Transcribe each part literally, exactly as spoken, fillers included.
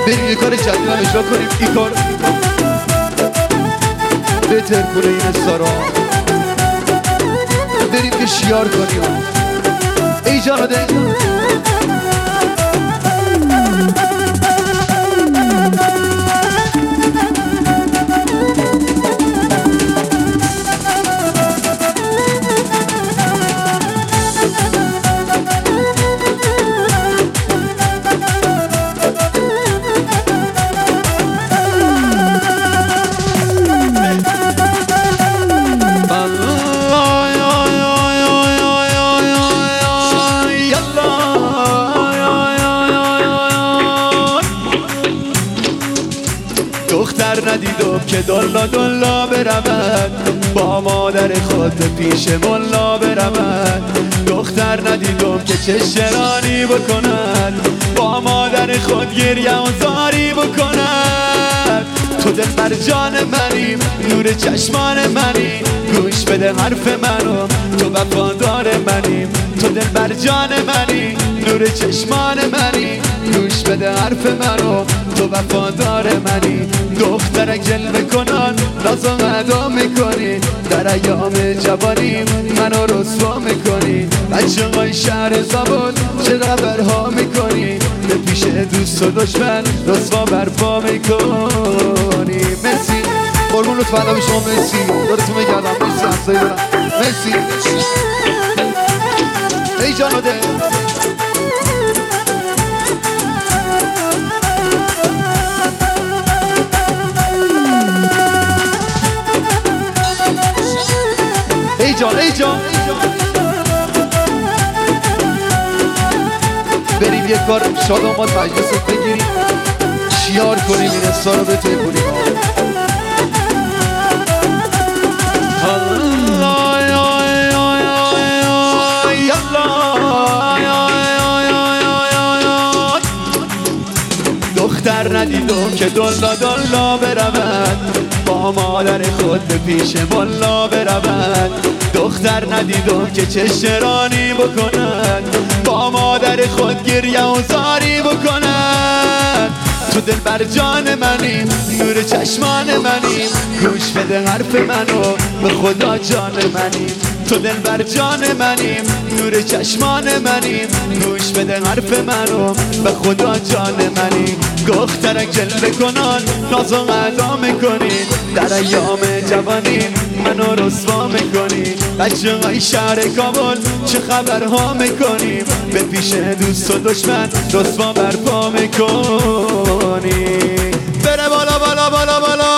بریم یه کار جدید هم اجرا کنیم. این کار بهتر کنه این استارا، بریم که شیار کنیم. ای جاده دختر ندیدم که دلا دلا برود، با مادر خود پیش ملا برود. دختر ندیدم که چه شرانی بکند، با مادر خود گریه و زاری بکند. تو دل بر جان منی، نور چشمان منی، گوش بده حرف منو، تو وفادار منی. تو دل بر جان منی، نور چشمان منی، گوش بده حرف منو، تو وفادار منی. دخترک جلوه کنان ناز و ادا میکنی، در ایام جوانی منو رسوا میکنی. بچه های شهر زبان چه خبرها میکنی، به پیش دوست و دشمن رسوا برپا میکنی. مرسی قربون لطفا علاوه شما، مرسی دارتون میگردم، مرسی همسایی برم، مرسی. ای جاناده ای جان ای جان بریم یک کار شادامات مجلست بگیریم، شیار کنیم این استا رو بتونیم کنیم. دختر ندیدم که دلا دلا برود، با مادر خود به پیش ملا برود. دختر ندیدم که چه شرانی بکند، با مادر خود گریه و زاری بکند. تو دل بر جان منی، نور چشمان منی، گوش بده حرف منو، به خدا جان منی. تو دل بر جان منی، نور چشمان منی، گوش بده حرف منو، به خدا جان منی. دخترک جلوه کنان ناز و ادا میکنی، در ایام جوانی منو رسوا میکنی. بچه های شهر کابل چه خبرها میکنی، به پیش دوست و دشمن رسوا برپا میکنی. بره بالا بالا بالا بالا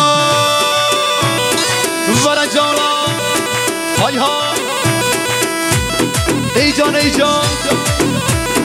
ورا جانا های ها ای جان ای جان